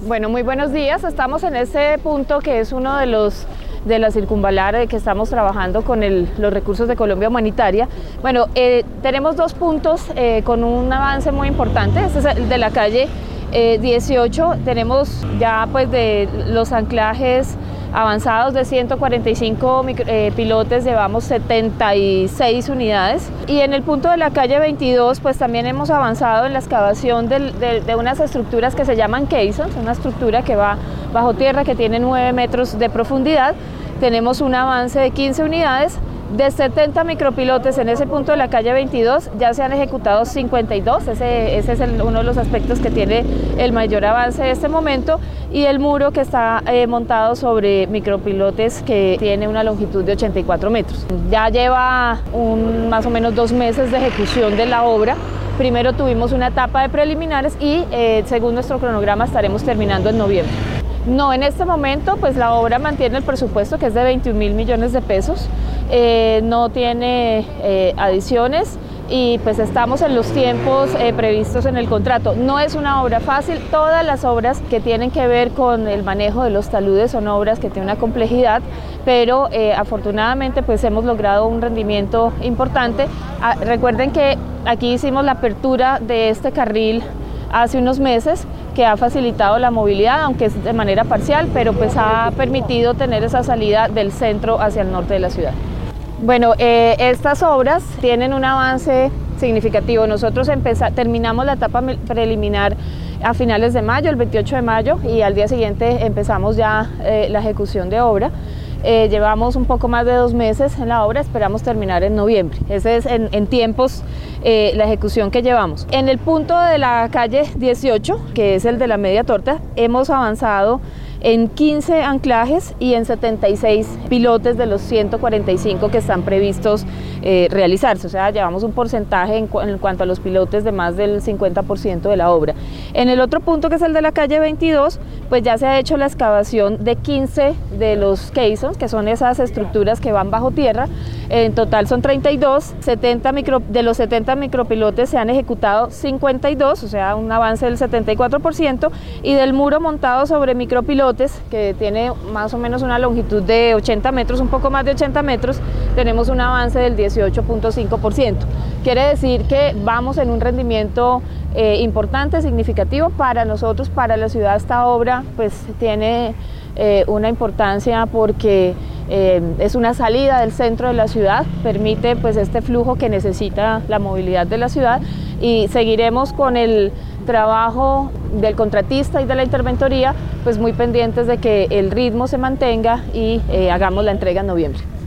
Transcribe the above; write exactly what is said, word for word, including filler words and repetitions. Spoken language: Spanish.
Bueno, muy buenos días. Estamos en este punto que es uno de los de la circunvalar que estamos trabajando con el, los recursos de Colombia Humanitaria. Bueno, eh, tenemos dos puntos eh, con un avance muy importante. Este es el de la calle eh, dieciocho. Tenemos ya pues de los anclajes avanzados de ciento cuarenta y cinco micro, eh, pilotes, llevamos setenta y seis unidades, y en el punto de la calle veintidós pues también hemos avanzado en la excavación de, de, de unas estructuras que se llaman caissons, una estructura que va bajo tierra que tiene nueve metros de profundidad. Tenemos un avance de quince unidades. De setenta micropilotes en ese punto de la calle veintidós ya se han ejecutado cincuenta y dos, ese, ese es el, uno de los aspectos que tiene el mayor avance de este momento, y el muro que está eh, montado sobre micropilotes que tiene una longitud de ochenta y cuatro metros. Ya lleva un, más o menos dos meses de ejecución de la obra. Primero tuvimos una etapa de preliminares y eh, según nuestro cronograma estaremos terminando en noviembre. No, en este momento pues la obra mantiene el presupuesto, que es de veintiún mil millones de pesos, eh, no tiene eh, adiciones y pues estamos en los tiempos eh, previstos en el contrato. No es una obra fácil. Todas las obras que tienen que ver con el manejo de los taludes son obras que tienen una complejidad, pero eh, afortunadamente pues hemos logrado un rendimiento importante. Ah, recuerden que aquí hicimos la apertura de este carril hace unos meses, que ha facilitado la movilidad, aunque es de manera parcial, pero pues ha permitido tener esa salida del centro hacia el norte de la ciudad. Bueno, eh, estas obras tienen un avance significativo. Nosotros terminamos la etapa preliminar a finales de mayo, el veintiocho de mayo, y al día siguiente empezamos ya eh, la ejecución de obra. Eh, llevamos un poco más de dos meses en la obra, esperamos terminar en noviembre. Ese es en, en tiempos eh, la ejecución que llevamos. En el punto de la calle dieciocho, que es el de la media torta, hemos avanzado en quince anclajes y en setenta y seis pilotes de los ciento cuarenta y cinco que están previstos eh, realizarse. O sea, llevamos un porcentaje en, cu en cuanto a los pilotes de más del cincuenta por ciento de la obra. En el otro punto, que es el de la calle veintidós, pues ya se ha hecho la excavación de quince de los caissons, que son esas estructuras que van bajo tierra. En total son treinta y dos, setenta micro, de los setenta micropilotes se han ejecutado cincuenta y dos, o sea, un avance del setenta y cuatro por ciento, y del muro montado sobre micropilotes, que tiene más o menos una longitud de ochenta metros, un poco más de ochenta metros, tenemos un avance del dieciocho punto cinco por ciento. Quiere decir que vamos en un rendimiento eh, importante, significativo para nosotros, para la ciudad. Esta obra pues tiene eh, una importancia porque eh, es una salida del centro de la ciudad, permite pues este flujo que necesita la movilidad de la ciudad, y seguiremos con el trabajo del contratista y de la interventoría pues muy pendientes de que el ritmo se mantenga y eh, hagamos la entrega en noviembre.